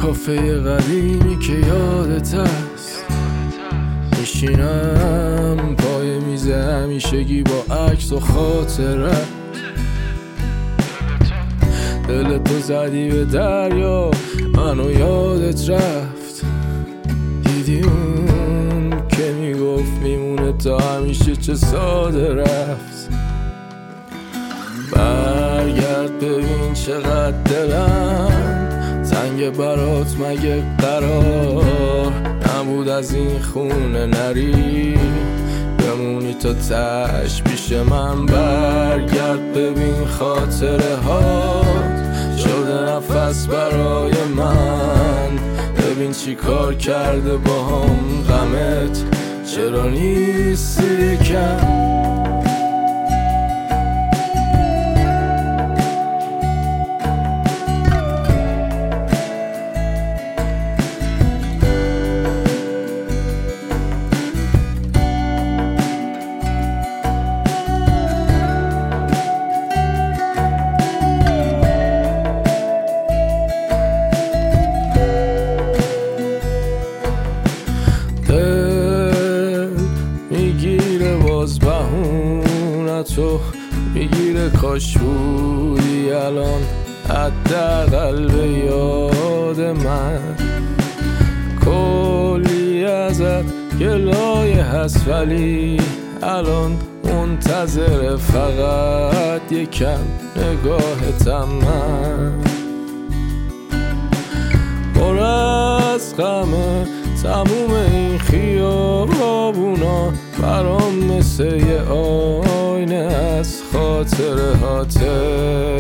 کافه قدیمی که یادت هست، میشینم پای میز همیشگی با عکس و خاطرت. دل تو زدی به دریا، منو یادت رفت. دیدی اون که میگفت میمونه تا همیشه، چه ساده رفت. برگرد ببین چقدر دلم تنگ برات، مگه قرار نبود از این خونه نری بمونی تا تش پیش من؟ برگرد ببین خاطره هات شده نفس برای من. ببین چی کار کرده با هم غمت، چرا نیستی کم؟ میگیره باز بهونتو، میگیره کاش بودی الان حداقل به یاد من. کلی ازت گلایه هست ولی الان منتظر فقط یکم نگاهتم. من پر از غمه تموم این خیابونا، برام مثل یه آینه از خاطرهاته.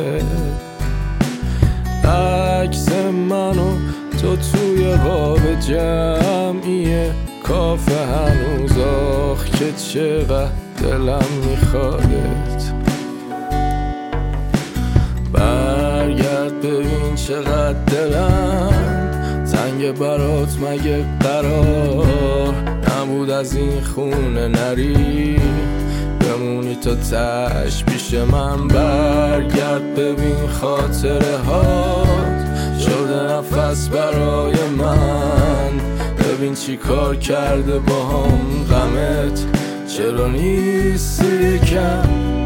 عکس منو تو توی قاب جمعیه کافه هنوز، آخ که چقدر دلم میخوادت. برگرد ببین چقدر دلم تنگ برات، مگه قرار نبود از این خونه نری بمونی تا تش پیش من؟ برگرد ببین خاطره هات شده نفس برای من. ببین چی کار کرده با هم غمت، چرا نیستی کم؟